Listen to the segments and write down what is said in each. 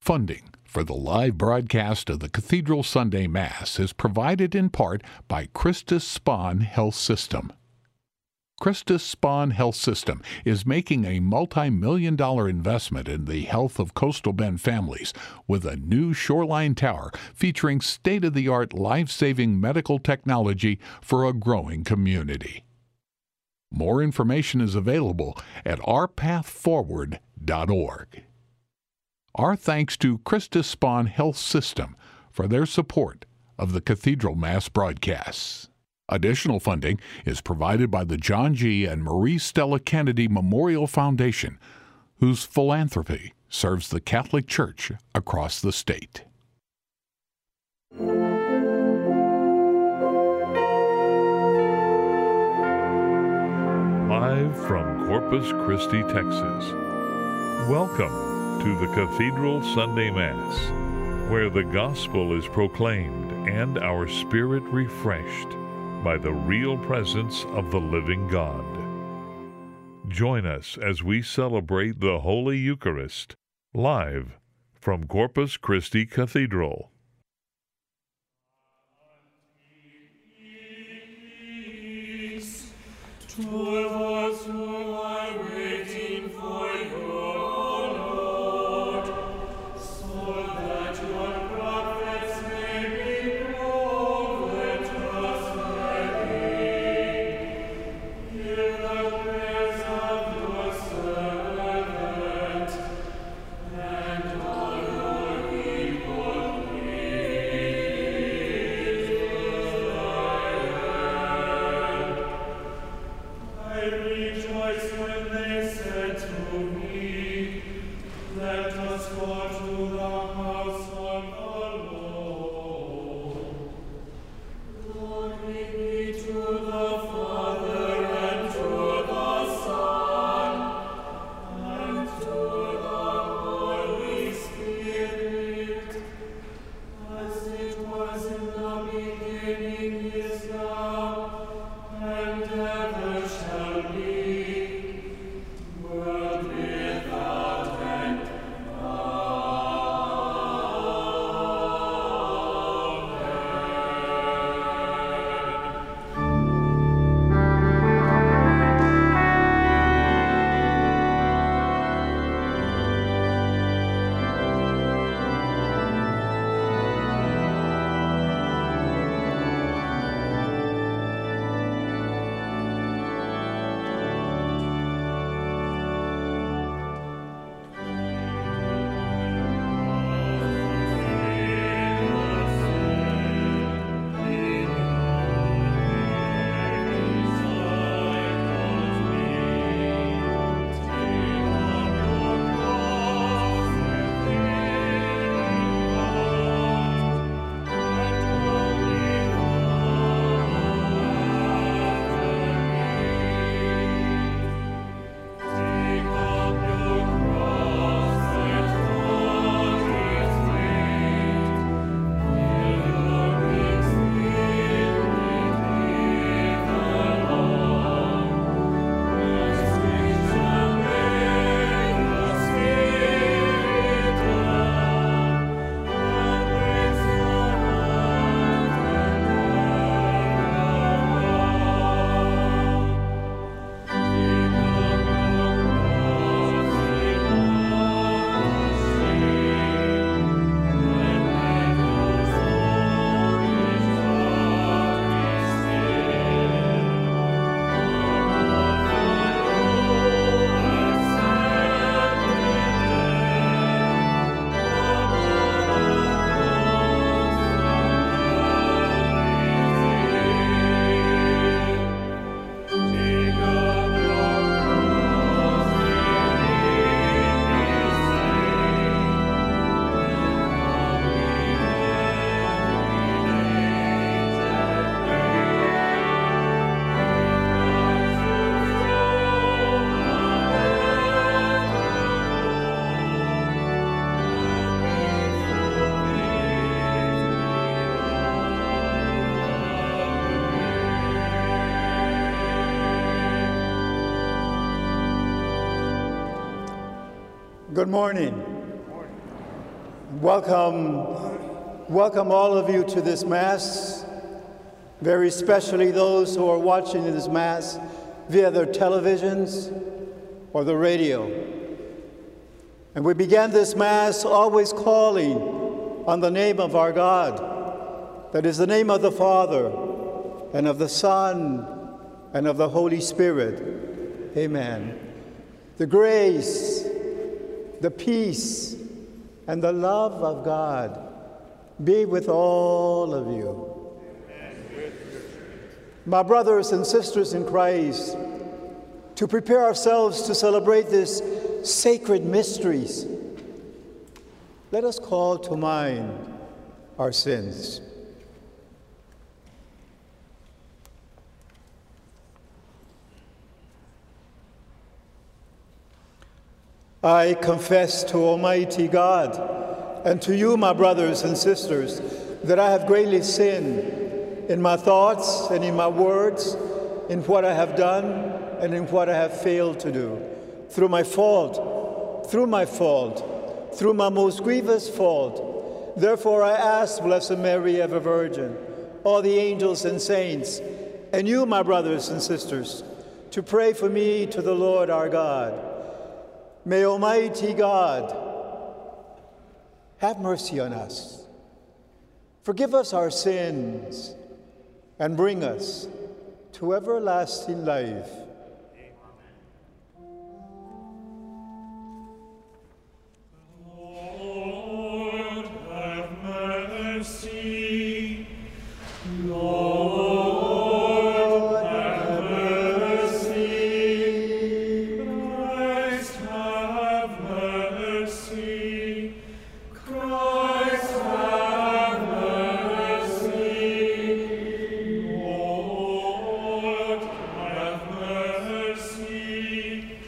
Funding for the live broadcast of the Cathedral Sunday Mass is provided in part by Christus Spohn Health System. Christus Spohn Health System is making a multi-million-dollar investment in the health of Coastal Bend families with a new shoreline tower featuring state-of-the-art life-saving medical technology for a growing community. More information is available at ourpathforward.org. Our thanks to Christus Spohn Health System for their support of the Cathedral Mass broadcasts. Additional funding is provided by the John G. and Marie Stella Kennedy Memorial Foundation, whose philanthropy serves the Catholic Church across the state. Live from Corpus Christi, Texas. Welcome to the Cathedral Sunday Mass, where the gospel is proclaimed and our spirit refreshed by the real presence of the living God. Join us as we celebrate the Holy Eucharist, live from Corpus Christi Cathedral. Good morning. Welcome all of you to this Mass, very especially those who are watching this Mass via their televisions or the radio. And we began this Mass always calling on the name of our God, that is the name of the Father, and of the Son, and of the Holy Spirit. Amen. The grace, the peace, and the love of God be with all of you. My brothers and sisters in Christ, to prepare ourselves to celebrate this sacred mysteries, let us call to mind our sins. I confess to Almighty God and to you, my brothers and sisters, that I have greatly sinned in my thoughts and in my words, in what I have done and in what I have failed to do. Through my most grievous fault. Therefore I ask, Blessed Mary, ever Virgin, all the angels and saints, and you, my brothers and sisters, to pray for me to the Lord our God. May Almighty God have mercy on us, forgive us our sins, and bring us to everlasting life. Lord, have mercy. Lord, have mercy. Christ, have mercy. Christ, have mercy. Lord, have mercy.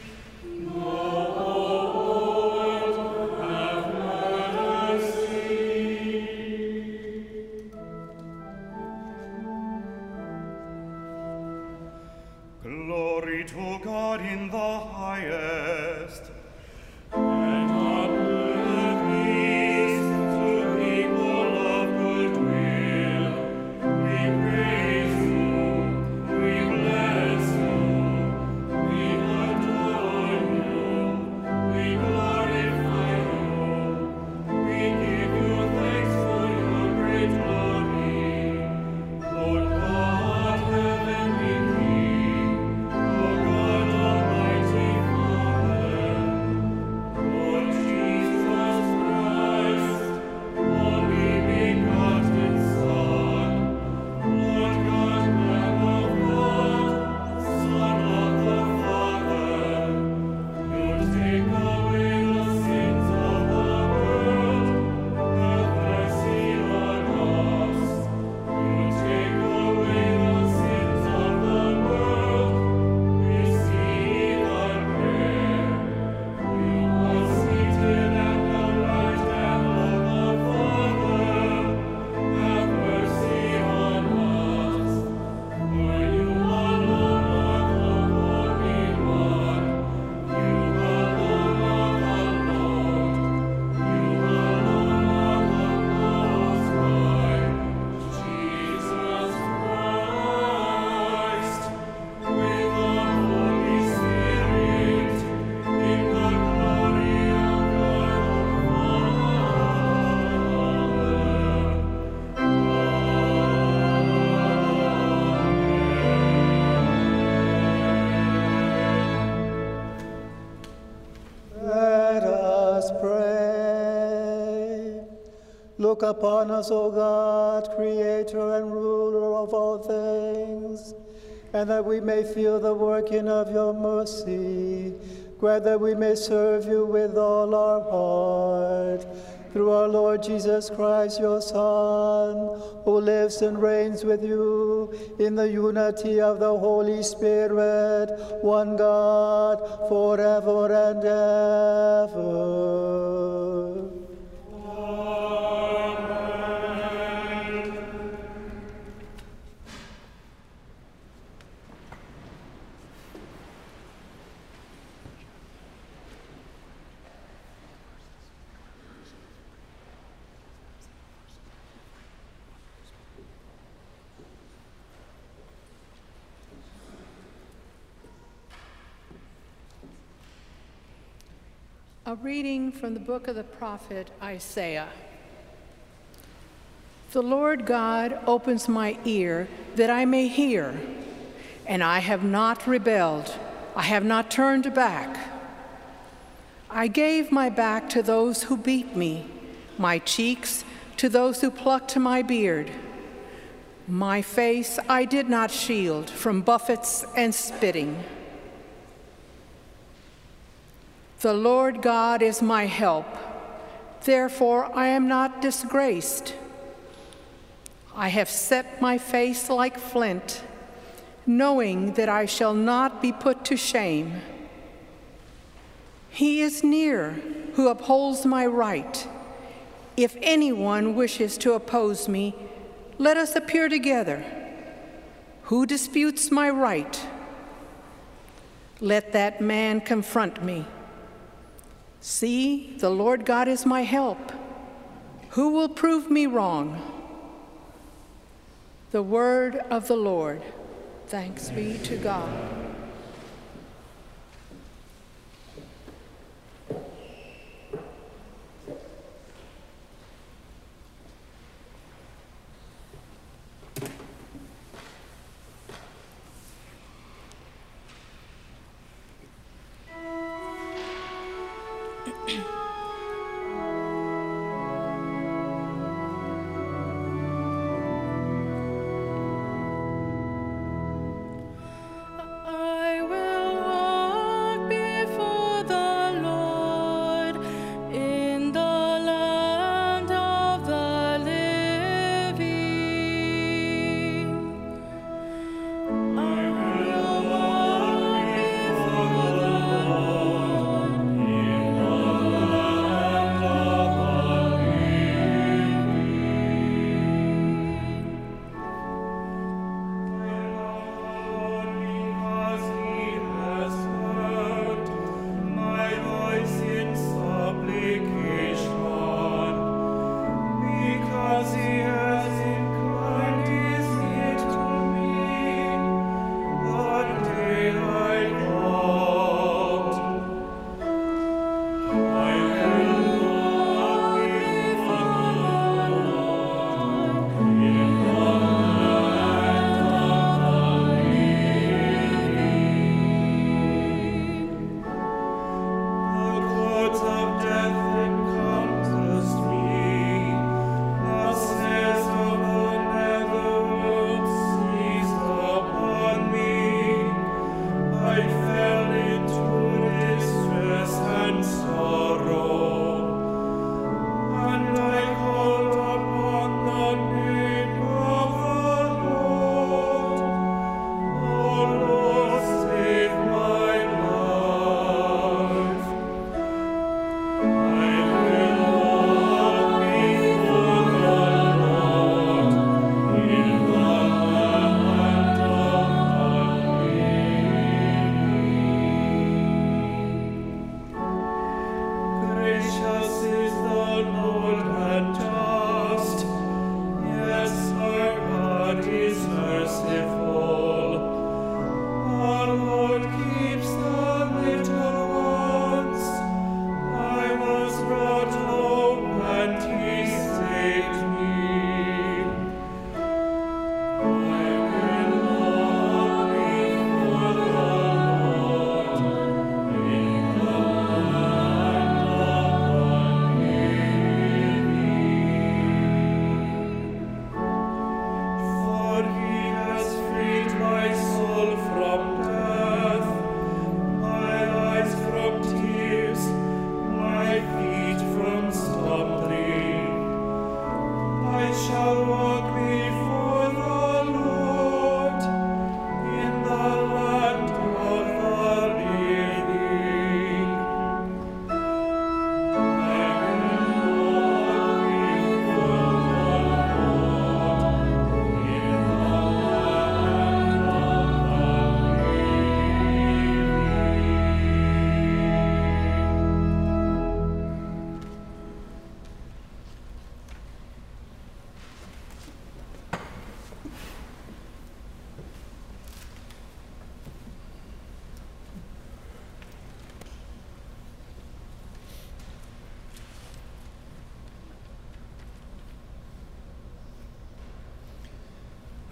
Lord, have mercy. Glory to God in the highest, and on earth peace to people of good will. We praise you, we bless you, we adore you, we glorify you, we give you thanks for your great glory. Lord God, heavenly King, O God, Almighty Father, Lord Jesus Christ, only begotten Son, Lord God, Lamb of God, Son of the Father, you take away the sins of the world, have mercy on us. You take away the sins of the world, receive our prayer. You are seated at the right hand of the Father, have mercy on us. For you alone are the Holy One, you alone are the Lord, you alone are the Most High, Jesus Christ, with the Holy Spirit, in the glory of God the Let us pray. Look upon us, O God, creator and ruler of all things, and that we may feel the working of your mercy. Grant that we may serve you with all our heart. Through our Lord Jesus Christ, your Son, who lives and reigns with you in the unity of the Holy Spirit, one God, forever and ever. A reading from the book of the prophet Isaiah. The Lord God opens my ear that I may hear, and I have not rebelled. I have not turned back. I gave my back to those who beat me, my cheeks to those who plucked my beard. My face I did not shield from buffets and spitting. The Lord God is my help, therefore I am not disgraced. I have set my face like flint, knowing that I shall not be put to shame. He is near who upholds my right. If anyone wishes to oppose me, let us appear together. Who disputes my right? Let that man confront me. See, the Lord God is my help. Who will prove me wrong? The word of the Lord. Thanks be to God.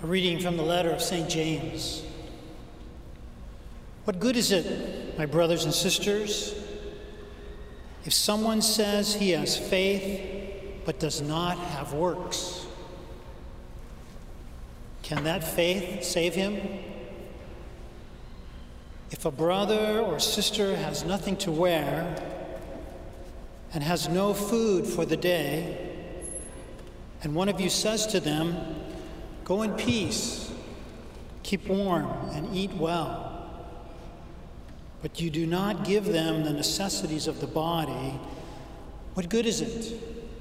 A reading from the letter of St. James. What good is it, my brothers and sisters, if someone says he has faith but does not have works? Can that faith save him? If a brother or sister has nothing to wear and has no food for the day, and one of you says to them, "Go in peace, keep warm, and eat well," but you do not give them the necessities of the body, what good is it?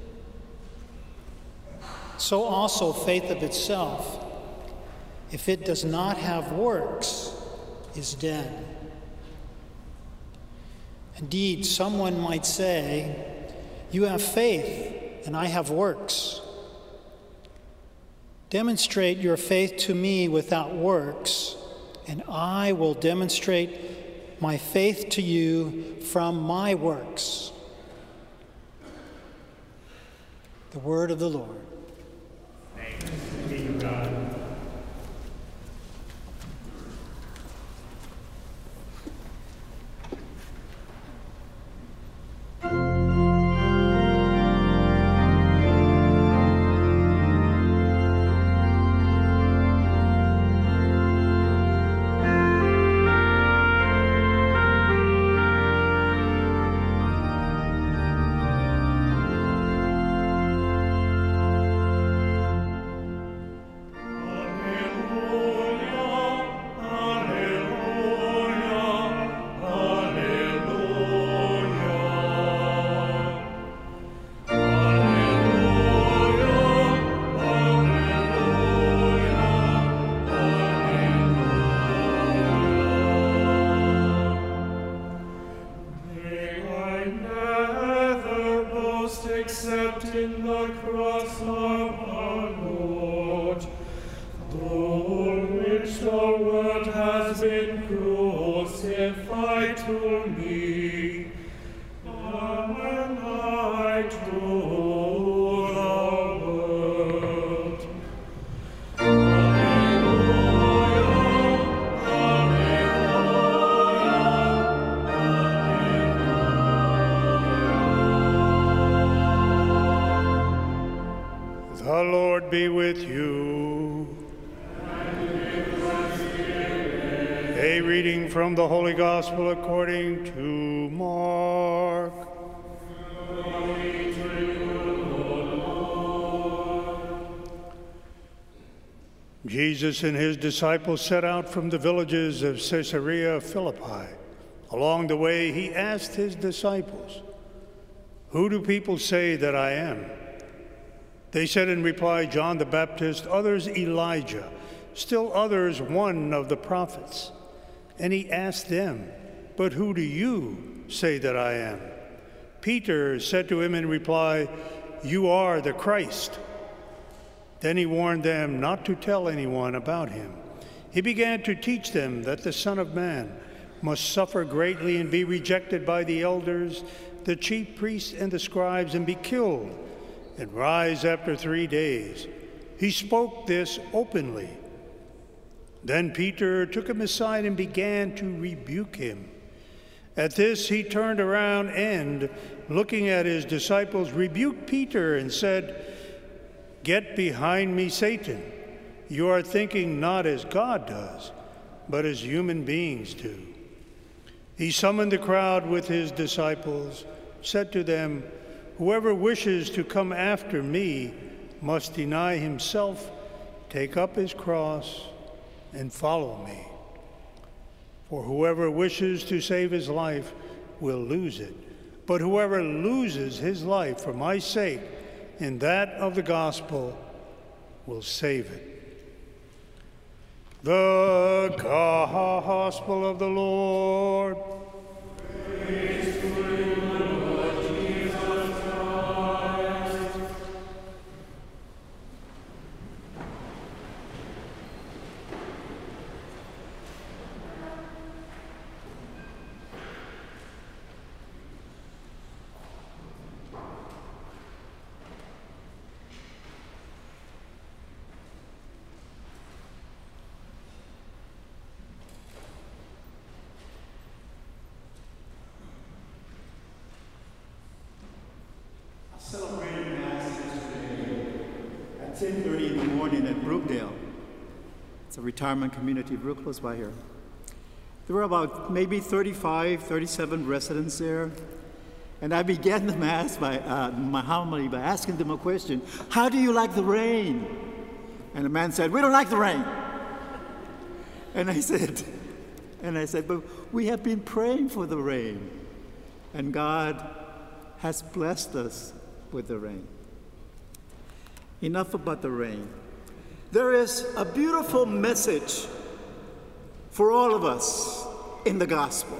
So also faith of itself, if it does not have works, is dead. Indeed, someone might say, "You have faith, and I have works." Demonstrate your faith to me without works, and I will demonstrate my faith to you from my works. The word of the Lord. Thanks be to God. Except in the cross of our Lord, through which the world has been crucified to me, and I to the world. The Lord be with you. And with your spirit. A reading from the Holy Gospel according to Mark. Glory to you, Lord. Jesus and his disciples set out from the villages of Caesarea Philippi. Along the way, he asked his disciples, "Who do people say that I am?" They said in reply, "John the Baptist, others Elijah, still others one of the prophets." And he asked them, "But who do you say that I am?" Peter said to him in reply, "You are the Christ." Then he warned them not to tell anyone about him. He began to teach them that the Son of Man must suffer greatly and be rejected by the elders, the chief priests, and the scribes, and be killed, and rise after 3 days. He spoke this openly. Then Peter took him aside and began to rebuke him. At this he turned around and, looking at his disciples, rebuked Peter and said, "Get behind me, Satan. You are thinking not as God does, but as human beings do." He summoned the crowd with his disciples, said to them, "Whoever wishes to come after me must deny himself, take up his cross, and follow me. For whoever wishes to save his life will lose it, but whoever loses his life for my sake and that of the gospel will save it." The Gospel of the Lord. Praise to you, Lord Jesus Christ. celebrated Mass yesterday at 10:30 in the morning at Brookdale. It's a retirement community real close by here. There were about maybe 35, 37 residents there. And I began the Mass by my homily by asking them a question. How do you like the rain? And the man said, we don't like the rain. And I said, but we have been praying for the rain. And God has blessed us with the rain. Enough about the rain. There is a beautiful message for all of us in the gospel.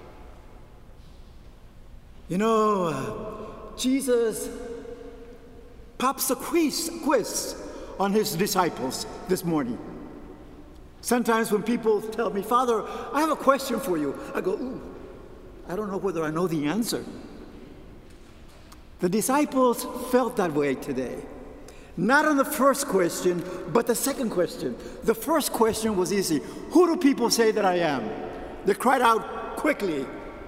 You know, Jesus pops a quiz on his disciples this morning. Sometimes when people tell me, Father, I have a question for you, I go, ooh, I don't know whether I know the answer. The disciples felt that way today. Not on the first question, but the second question. The first question was easy. Who do people say that I am? They cried out quickly.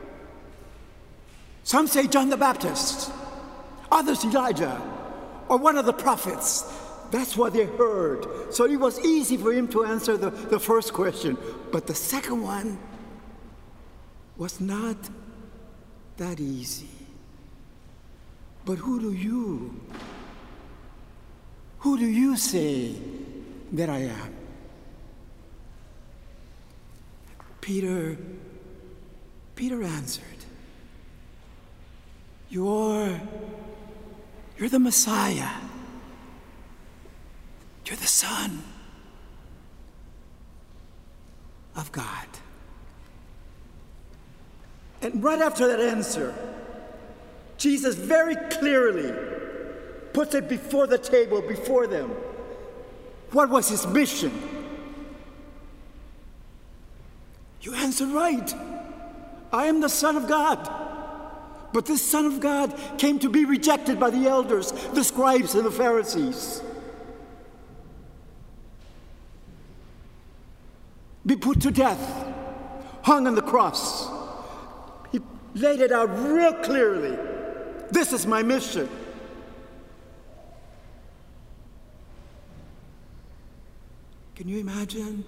Some say John the Baptist, others Elijah, or one of the prophets. That's what they heard. So it was easy for him to answer the first question. But the second one was not that easy. But who do you say that I am? Peter answered, You're the Messiah. You're the Son of God. And right after that answer, Jesus very clearly puts it before the table, before them. What was his mission? You answered right. I am the Son of God. But this Son of God came to be rejected by the elders, the scribes, and the Pharisees. Be put to death, hung on the cross. He laid it out real clearly. This is my mission. Can you imagine?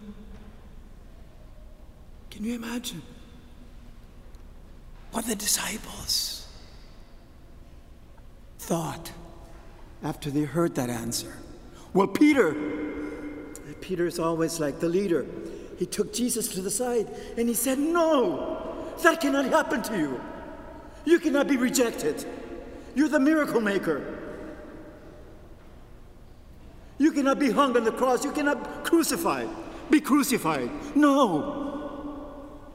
Can you imagine what the disciples thought after they heard that answer? Well, Peter is always like the leader. He took Jesus to the side and he said, no, that cannot happen to you. You cannot be rejected. You're the miracle maker. You cannot be hung on the cross. You cannot be crucified. No.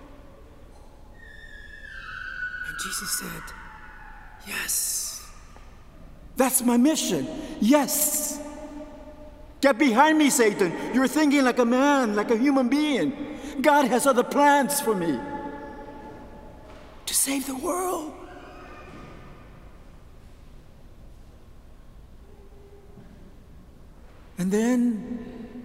And Jesus said, yes, that's my mission. Yes. Get behind me, Satan. You're thinking like a man, like a human being. God has other plans for me. To save the world. And then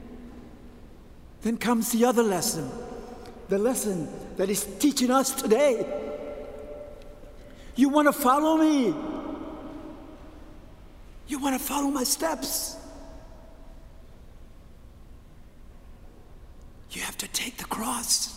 comes the other lesson. The lesson that is teaching us today. You want to follow me? You want to follow my steps? You have to take the cross.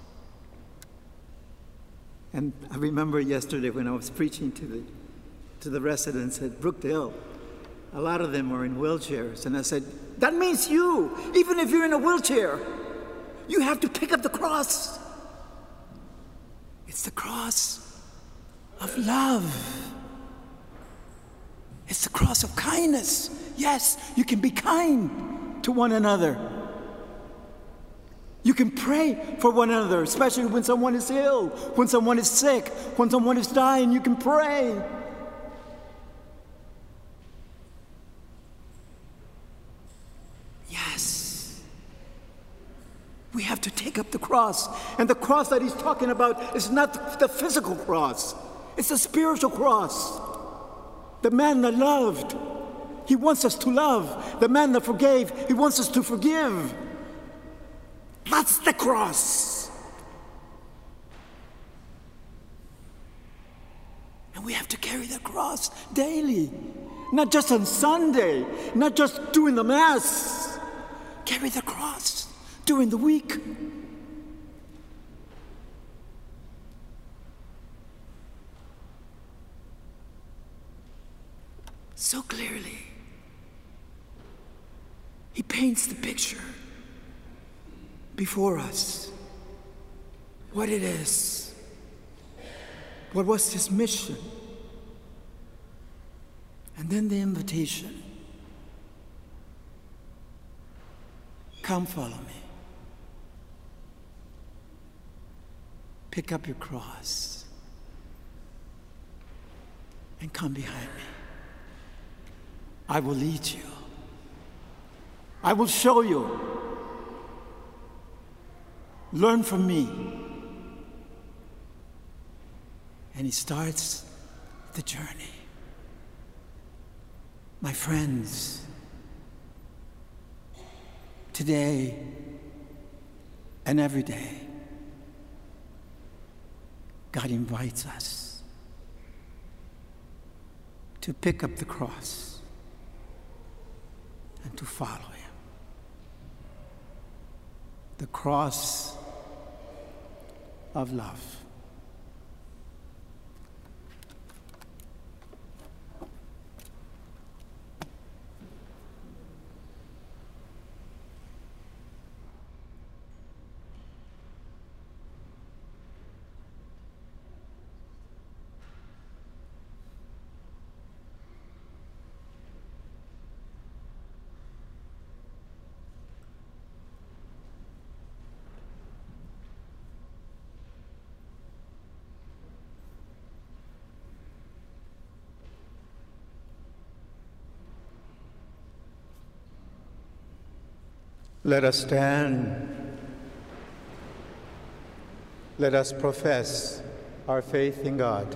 And I remember yesterday when I was preaching to the residents at Brookdale, a lot of them were in wheelchairs. And I said, that means you, even if you're in a wheelchair, you have to pick up the cross. It's the cross of love. It's the cross of kindness. Yes, you can be kind to one another. You can pray for one another, especially when someone is ill, when someone is sick, when someone is dying, you can pray. Yes. We have to take up the cross. And the cross that he's talking about is not the physical cross. It's the spiritual cross. The man that loved, he wants us to love. The man that forgave, he wants us to forgive. That's the cross. And we have to carry the cross daily, not just on Sunday, not just during the Mass. Carry the cross during the week. So clearly, he paints the picture before us, what it is, what was his mission, and then the invitation. Come follow me. Pick up your cross and come behind me. I will lead you. I will show you. Learn from me. And he starts the journey. My friends, today and every day, God invites us to pick up the cross and to follow him. The cross of love. Let us stand. Let us profess our faith in God.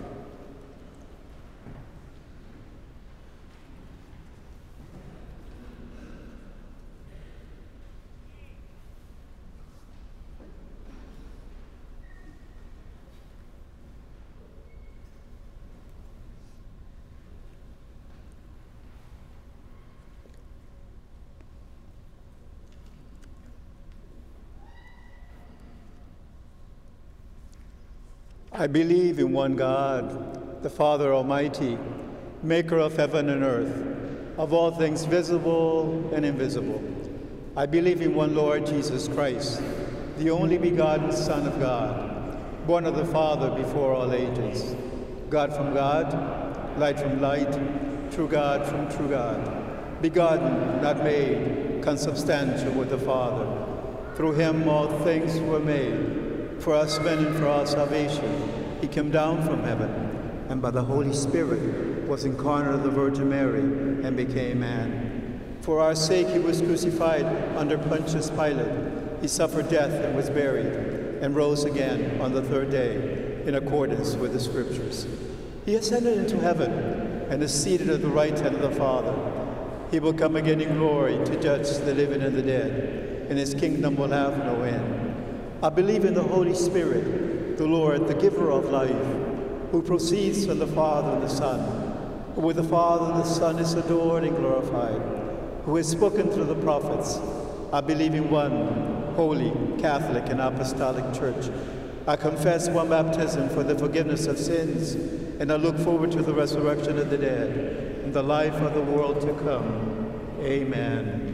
I believe in one God, the Father Almighty, maker of heaven and earth, of all things visible and invisible. I believe in one Lord Jesus Christ, the only begotten Son of God, born of the Father before all ages, God from God, light from light, true God from true God, begotten, not made, consubstantial with the Father. Through him all things were made. For us men and for our salvation, he came down from heaven, and by the Holy Spirit was incarnate of the Virgin Mary and became man. For our sake he was crucified under Pontius Pilate. He suffered death and was buried, and rose again on the third day, in accordance with the Scriptures. He ascended into heaven and is seated at the right hand of the Father. He will come again in glory to judge the living and the dead, and his kingdom will have no end. I believe in the Holy Spirit, the Lord, the giver of life, who proceeds from the Father and the Son, who with the Father and the Son is adored and glorified, who has spoken through the prophets. I believe in one holy, Catholic, and Apostolic Church. I confess one baptism for the forgiveness of sins, and I look forward to the resurrection of the dead and the life of the world to come. Amen.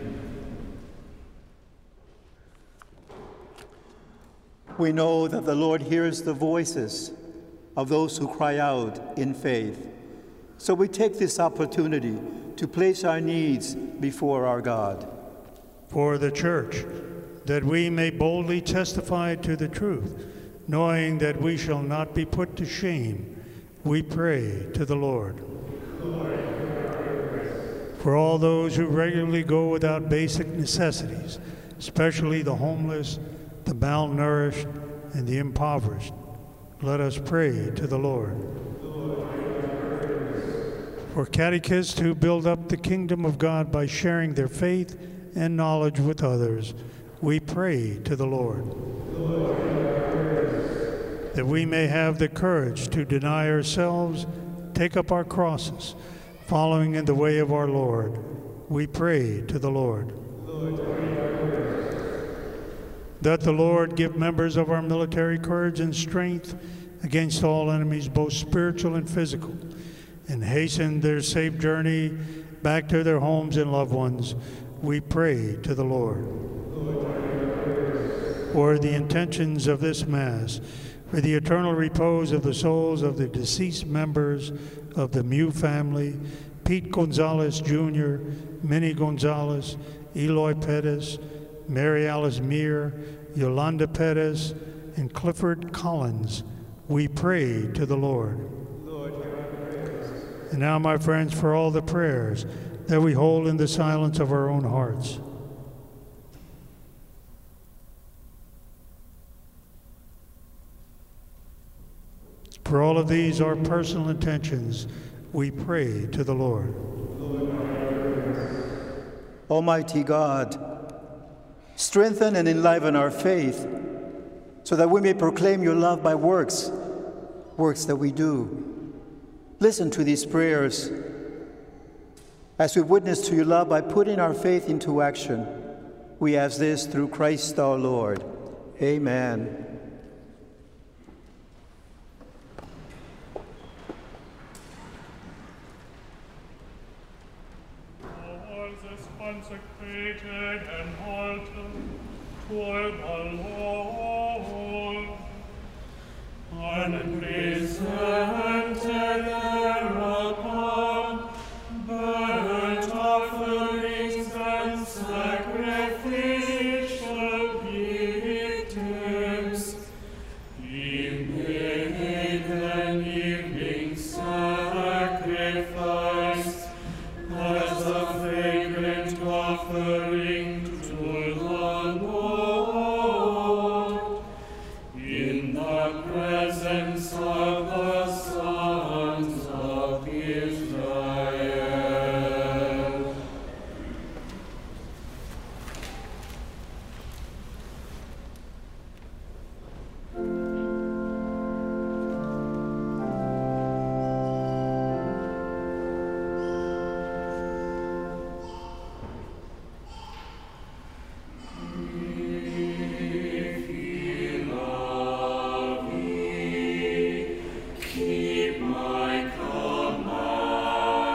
We know that the Lord hears the voices of those who cry out in faith. So we take this opportunity to place our needs before our God. For the Church, that we may boldly testify to the truth, knowing that we shall not be put to shame, we pray to the Lord. For all those who regularly go without basic necessities, especially the homeless, the malnourished, and the impoverished, let us pray to the Lord. For catechists who build up the kingdom of God by sharing their faith and knowledge with others, we pray to the Lord. That we may have the courage to deny ourselves take up our crosses, following in the way of our Lord. We pray to the Lord. That the Lord give members of our military courage and strength against all enemies, both spiritual and physical, and hasten their safe journey back to their homes and loved ones. We pray to the Lord. For the intentions of this Mass, for the eternal repose of the souls of the deceased members of the Mew family, Pete Gonzalez Jr., Minnie Gonzalez, Eloy Pettis, Mary Alice Meir, Yolanda Pettis, and Clifford Collins, we pray to the Lord. Lord, hear our prayers. And now, my friends, for all the prayers that we hold in the silence of our own hearts. For all of these, our personal intentions, we pray to the Lord. Almighty God, strengthen and enliven our faith so that we may proclaim your love by works that we do. Listen to these prayers as we witness to your love by putting our faith into action. We ask this through Christ our Lord. Amen. Consecrated and altar toward the Lord, and presented thereupon burnt offerings and sacrificial victims. He made an evening sacrifice as a fragrant offering to the Lord, in the presence of the sons of Israel. Keep my commandments.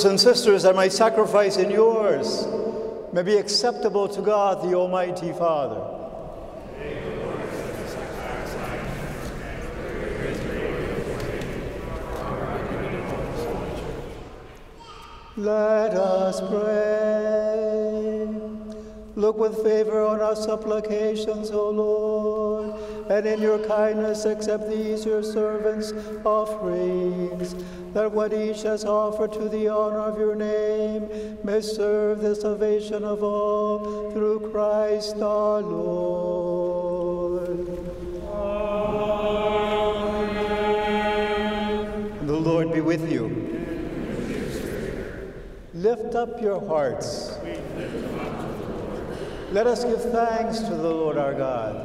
brothers and sisters, that my sacrifice and yours may be acceptable to God, the Almighty Father. Let us pray. Look with favor on our supplications, O Lord, and in your kindness accept these your servants' offerings, that what each has offered to the honor of your name may serve the salvation of all, through Christ our Lord. Amen. The Lord be with you. Lift up your hearts. Let us give thanks to the Lord our God.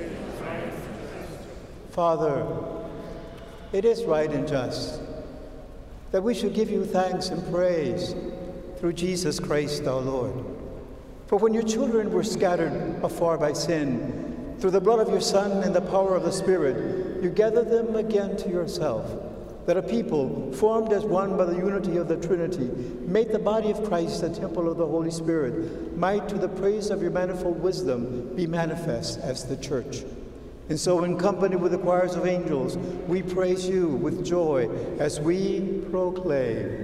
Father, it is right and just that we should give you thanks and praise through Jesus Christ our Lord. For when your children were scattered afar by sin, through the blood of your Son and the power of the Spirit, you gathered them again to yourself, that a people formed as one by the unity of the Trinity, made the body of Christ the temple of the Holy Spirit, might to the praise of your manifold wisdom be manifest as the church. And so in company with the choirs of angels, we praise you with joy as we proclaim.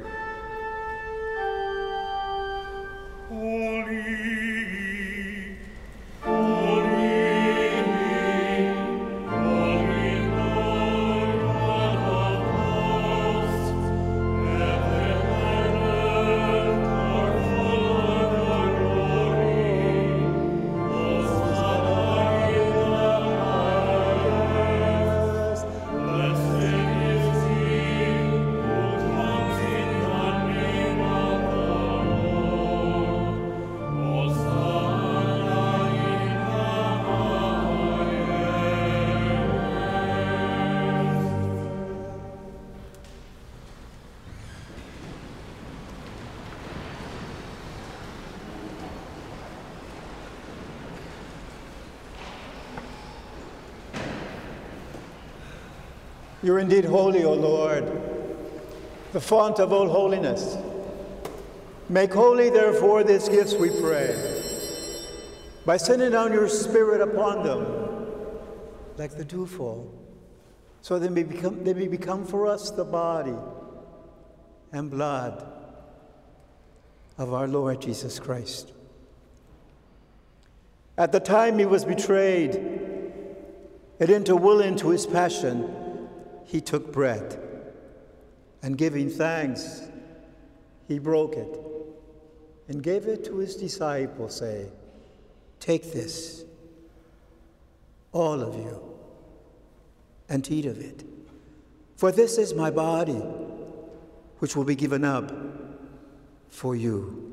You're indeed holy, O Lord, the font of all holiness. Make holy, therefore, these gifts, we pray, by sending down your Spirit upon them like the dewfall, so they may become for us the body and blood of our Lord Jesus Christ. At the time he was betrayed and willing to his passion, he took bread, and giving thanks, he broke it and gave it to his disciples, saying, "Take this, all of you, and eat of it. For this is my body, which will be given up for you."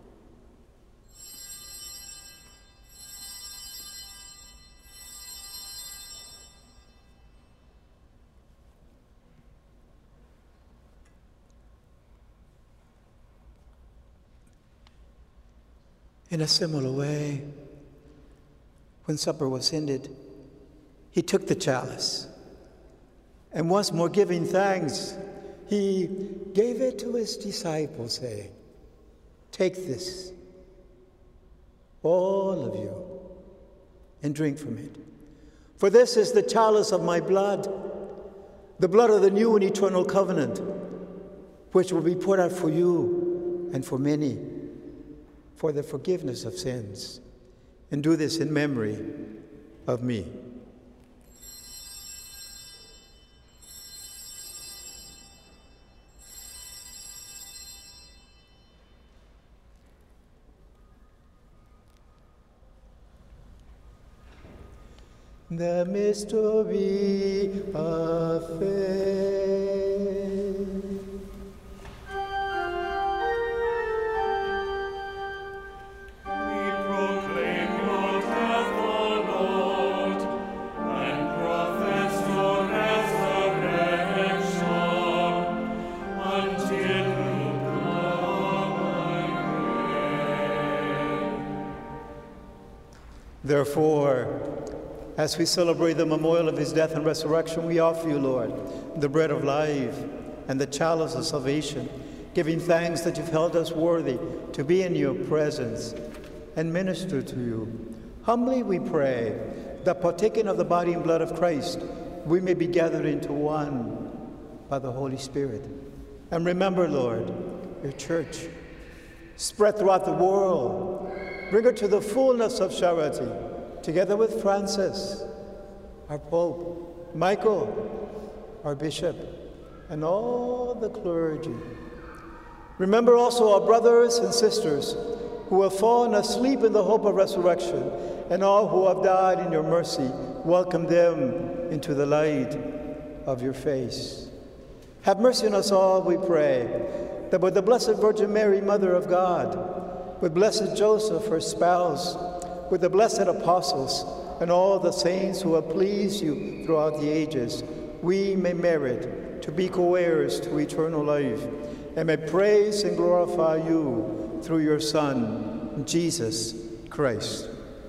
In a similar way, when supper was ended, he took the chalice, and once more giving thanks, he gave it to his disciples, saying, "Take this, all of you, and drink from it. For this is the chalice of my blood, the blood of the new and eternal covenant, which will be poured out for you and for many, for the forgiveness of sins. And do this in memory of me." The mystery of faith. Therefore, as we celebrate the memorial of his death and resurrection, we offer you, Lord, the bread of life and the chalice of salvation, giving thanks that you've held us worthy to be in your presence and minister to you. Humbly we pray that partaking of the body and blood of Christ, we may be gathered into one by the Holy Spirit. And remember, Lord, your church, spread throughout the world. Bring her to the fullness of charity, together with Francis, our Pope, Michael, our Bishop, and all the clergy. Remember also our brothers and sisters who have fallen asleep in the hope of resurrection, and all who have died in your mercy. Welcome them into the light of your face. Have mercy on us all, we pray, that with the Blessed Virgin Mary, Mother of God, with Blessed Joseph, her spouse, with the blessed apostles, and all the saints who have pleased you throughout the ages, we may merit to be co-heirs to eternal life, and may praise and glorify you through your Son, Jesus Christ.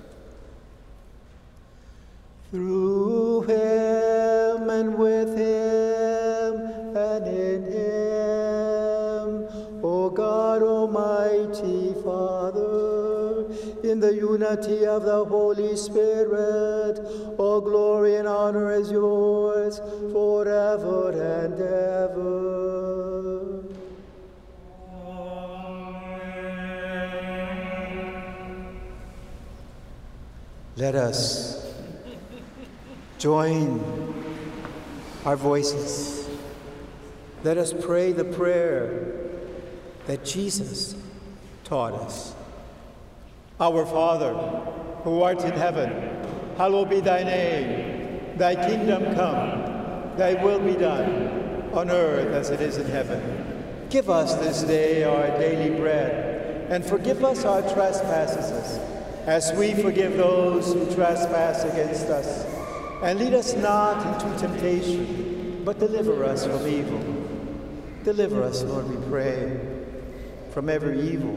Through him and with him and in him, O God, Almighty Father, in the unity of the Holy Spirit, all glory and honor is yours forever and ever. Let us join our voices. Let us pray the prayer that Jesus taught us. Our Father, who art in heaven, hallowed be thy name. Thy kingdom come, thy will be done, on earth as it is in heaven. Give us this day our daily bread, and forgive us our trespasses, as we forgive those who trespass against us. And lead us not into temptation, but deliver us from evil. Deliver us, Lord, we pray, from every evil.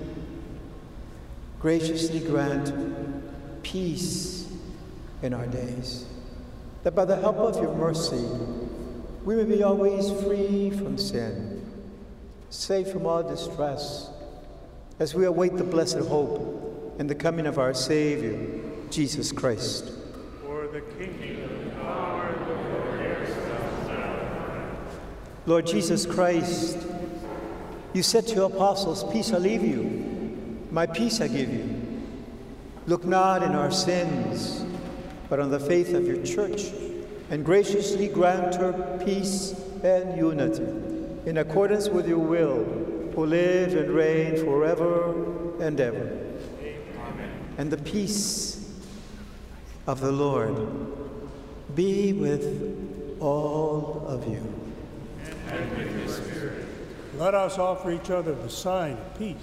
Graciously grant peace in our days, that by the help of your mercy, we may be always free from sin, safe from all distress, as we await the blessed hope and the coming of our Savior, Jesus Christ. The kingdom, power, and the glory are now. Lord Jesus Christ, you said to your apostles, peace I leave you, my peace I give you. Look not in our sins, but on the faith of your church, and graciously grant her peace and unity, in accordance with your will, who live and reign forever and ever. Amen. And the peace of the Lord be with all of you. And with your spirit. Let us offer each other the sign of peace.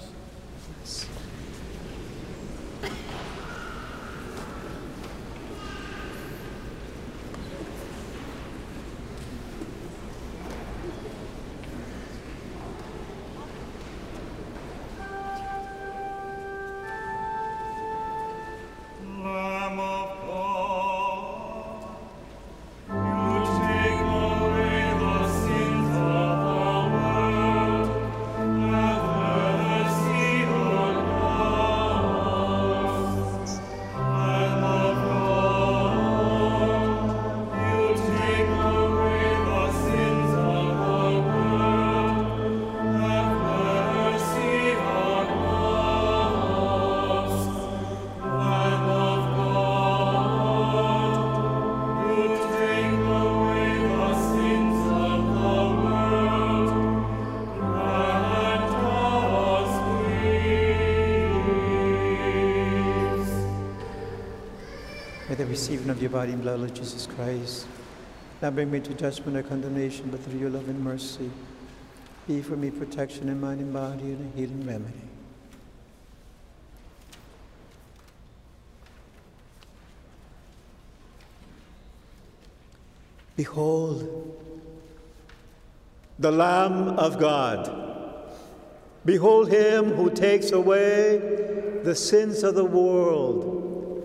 The receiving of your body and blood, Lord Jesus Christ, not bring me to judgment or condemnation, but through your love and mercy, be for me protection in mind and body and a healing remedy. Behold, the Lamb of God. Behold him who takes away the sins of the world.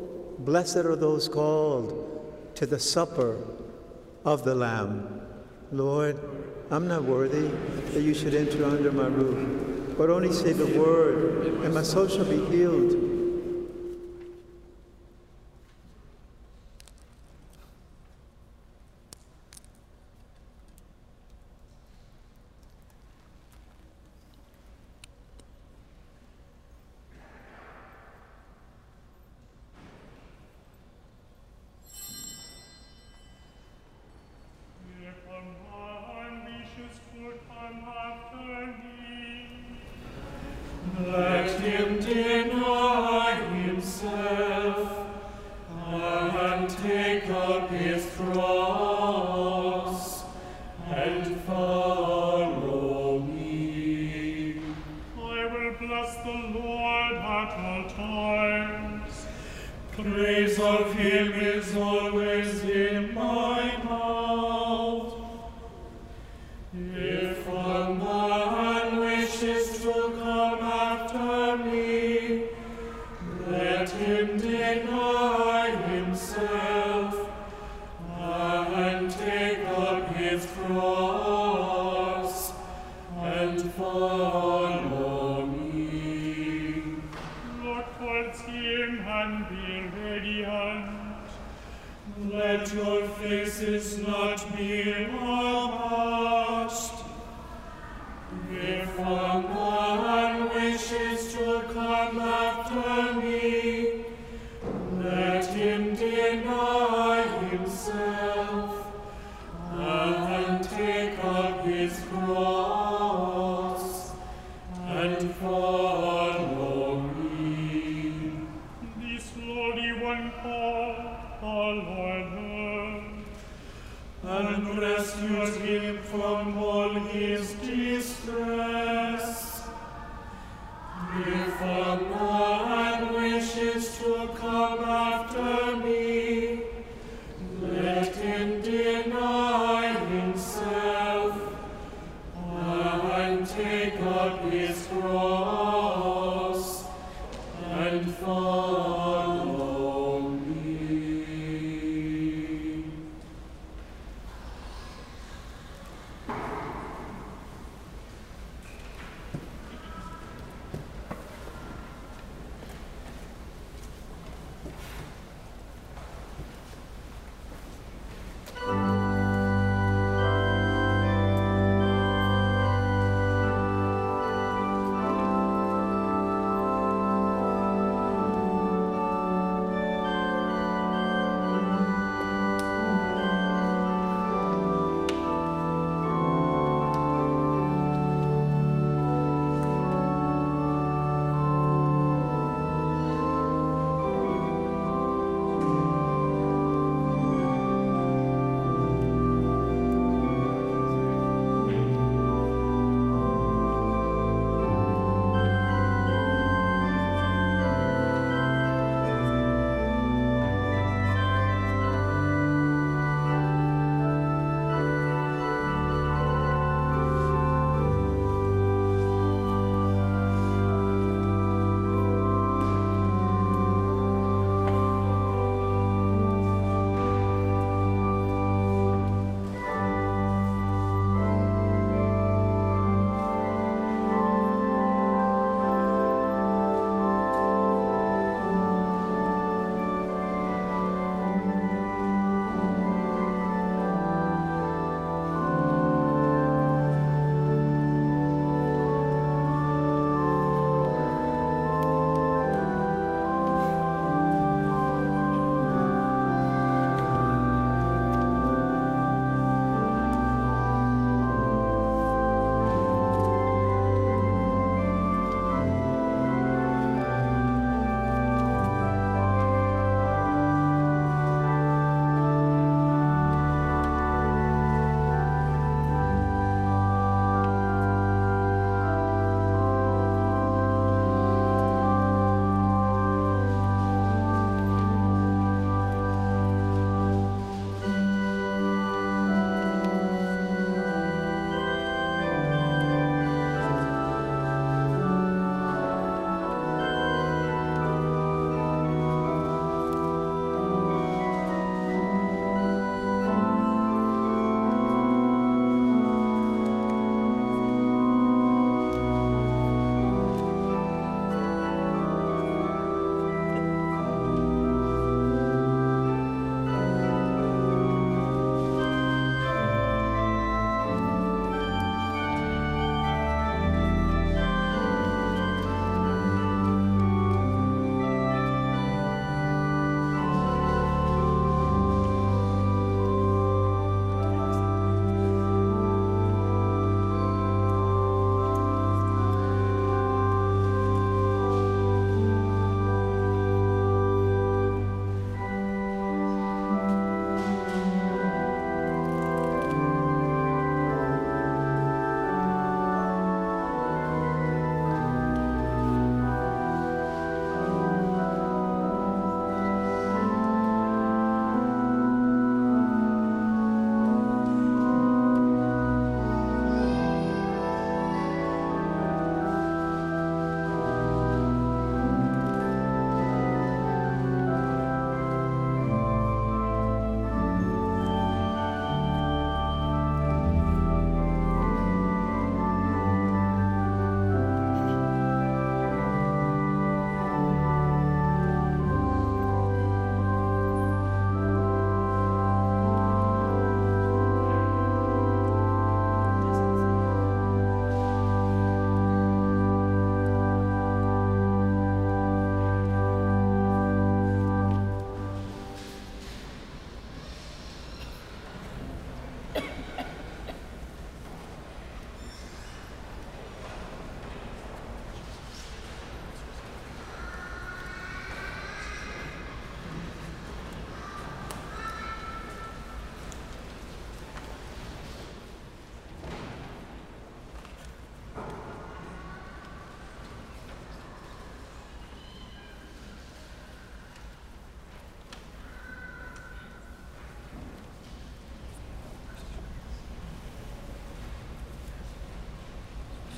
Blessed are those called to the supper of the Lamb. Lord, I'm not worthy that you should enter under my roof, but only say the word, and my soul shall be healed. Let him deny himself and take up his cross and follow me. I will bless the Lord at all times. Praise of him is always in my mouth. If a man wishes to come after me, let him deny himself and take up his cross and follow me. Look towards him and be radiant. Let your faces not be abashed. If a man wishes to come after me, let him deny himself and take up his cross and follow me. This lowly one called the Lord, and rescued him from all his distress. If a man wishes to come after me, let him deny himself and take up his cross and follow me.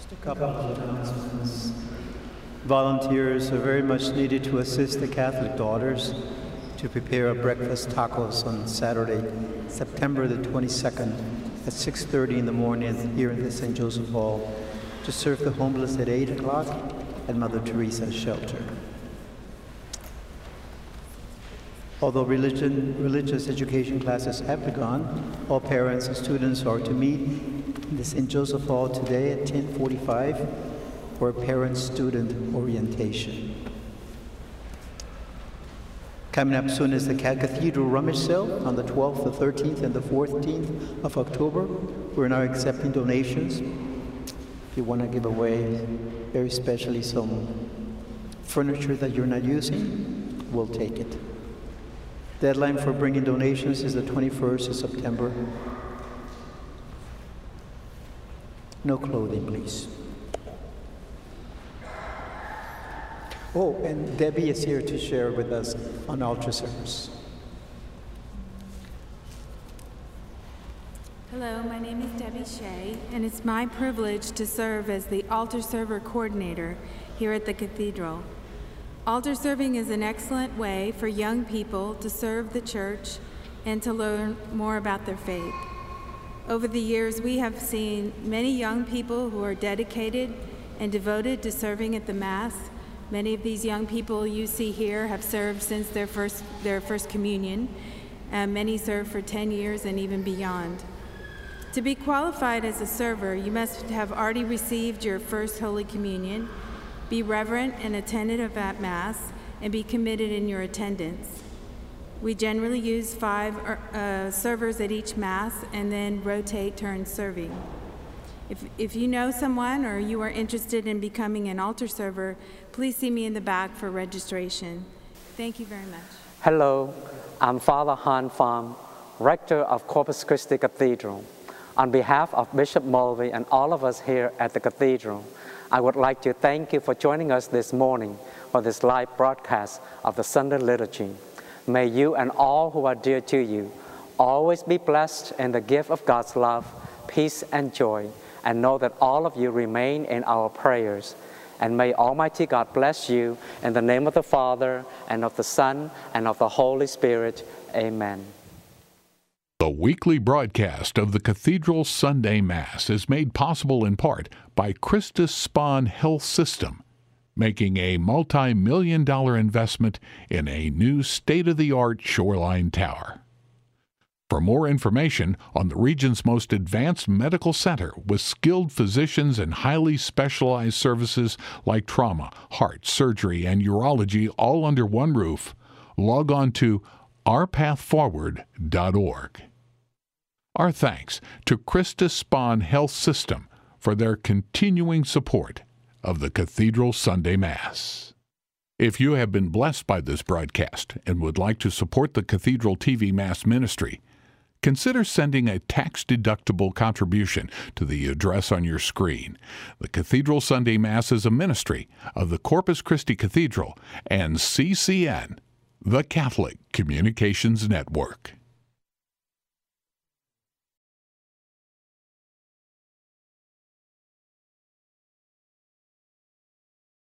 Just a couple of announcements. Volunteers are very much needed to assist the Catholic Daughters to prepare a breakfast tacos on Saturday, September the 22nd at 6:30 in the morning here in the St. Joseph Hall to serve the homeless at 8 o'clock at Mother Teresa's shelter. Although religious education classes have begun, all parents and students are to meet in the St. Joseph Hall today at 10:45 for parent-student orientation. Coming up soon is the Cathedral Rummage Sale on the 12th, the 13th, and the 14th of October. We're now accepting donations. If you want to give away, very specially, some furniture that you're not using, we'll take it. Deadline for bringing donations is the 21st of September. No clothing, please. Oh, and Debbie is here to share with us on altar service. Hello, my name is Debbie Shea, and it's my privilege to serve as the altar server coordinator here at the Cathedral. Altar serving is an excellent way for young people to serve the church and to learn more about their faith. Over the years, we have seen many young people who are dedicated and devoted to serving at the Mass. Many of these young people you see here have served since their first communion, and many serve for 10 years and even beyond. To be qualified as a server, you must have already received your first Holy Communion, be reverent and attentive at Mass, and be committed in your attendance. We generally use 5 servers at each Mass and then rotate turns serving. If you know someone or you are interested in becoming an altar server, please see me in the back for registration. Thank you very much. Hello, I'm Father Han Pham, Rector of Corpus Christi Cathedral. On behalf of Bishop Mulvey and all of us here at the Cathedral, I would like to thank you for joining us this morning for this live broadcast of the Sunday Liturgy. May you and all who are dear to you always be blessed in the gift of God's love, peace, and joy, and know that all of you remain in our prayers. And may Almighty God bless you in the name of the Father, and of the Son, and of the Holy Spirit. Amen. The weekly broadcast of the Cathedral Sunday Mass is made possible in part by Christus Spohn Health System, making a multi-million-dollar investment in a new state-of-the-art shoreline tower. For more information on the region's most advanced medical center with skilled physicians and highly specialized services like trauma, heart, surgery, and urology all under one roof, log on to ourpathforward.org. Our thanks to Christus Spohn Health System for their continuing support of the Cathedral Sunday Mass. If you have been blessed by this broadcast and would like to support the Cathedral TV Mass ministry, consider sending a tax-deductible contribution to the address on your screen. The Cathedral Sunday Mass is a ministry of the Corpus Christi Cathedral and CCN, the Catholic Communications Network.